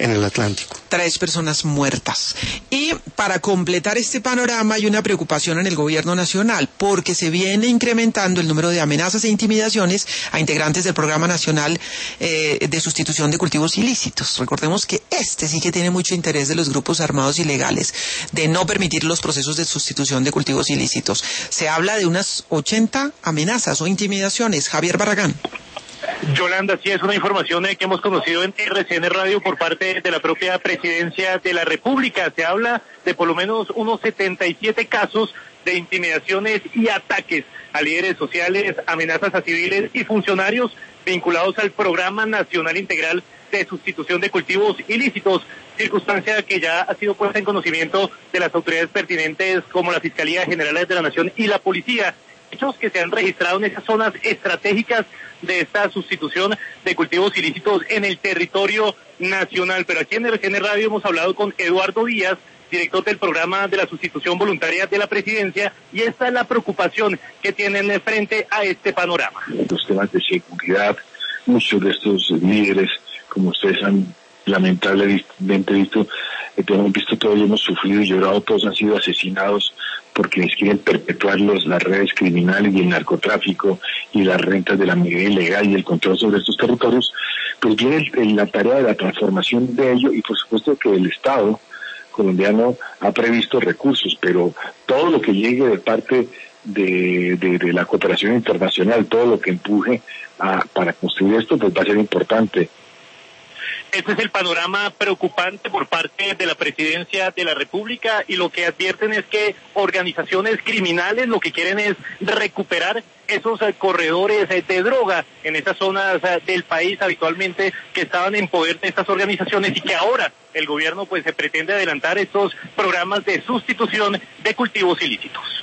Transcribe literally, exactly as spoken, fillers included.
en el Atlántico. Tres personas muertas. Y para completar este panorama hay una preocupación en el gobierno nacional porque se viene incrementando el número de amenazas e intimidaciones a integrantes del Programa Nacional eh, de Sustitución de Cultivos Ilícitos. Recordemos que este sí que tiene mucho interés de los grupos armados ilegales de no permitir los procesos de sustitución de cultivos ilícitos. Se habla de unas ochenta amenazas o intimidaciones. Javier Barragán. Yolanda, sí es una información eh, que hemos conocido en R C N Radio por parte de la propia Presidencia de la República. Se habla de por lo menos unos setenta y siete casos de intimidaciones y ataques a líderes sociales, amenazas a civiles y funcionarios vinculados al Programa Nacional Integral de Sustitución de Cultivos Ilícitos, circunstancia que ya ha sido puesta en conocimiento de las autoridades pertinentes como la Fiscalía General de la Nación y la Policía. Hechos que se han registrado en esas zonas estratégicas de esta sustitución de cultivos ilícitos en el territorio nacional. Pero aquí en R C N Radio hemos hablado con Eduardo Díaz, director del programa de la sustitución voluntaria de la Presidencia, y esta es la preocupación que tienen frente a este panorama. Los temas de seguridad, muchos de estos líderes, como ustedes han lamentablemente visto, eh, hemos visto todos, hemos sufrido y llorado, todos han sido asesinados porque les quieren perpetuar los, las redes criminales y el narcotráfico y las rentas de la minería ilegal y el control sobre estos territorios. Pues viene el, el, la tarea de la transformación de ello, y por supuesto que el Estado colombiano ha previsto recursos, pero todo lo que llegue de parte de, de, de la cooperación internacional, todo lo que empuje a, para construir esto, pues va a ser importante. Este es el panorama preocupante por parte de la Presidencia de la República, y lo que advierten es que organizaciones criminales lo que quieren es recuperar esos uh, corredores uh, de droga en esas zonas uh, del país habitualmente que estaban en poder de estas organizaciones, y que ahora el gobierno pues se pretende adelantar estos programas de sustitución de cultivos ilícitos.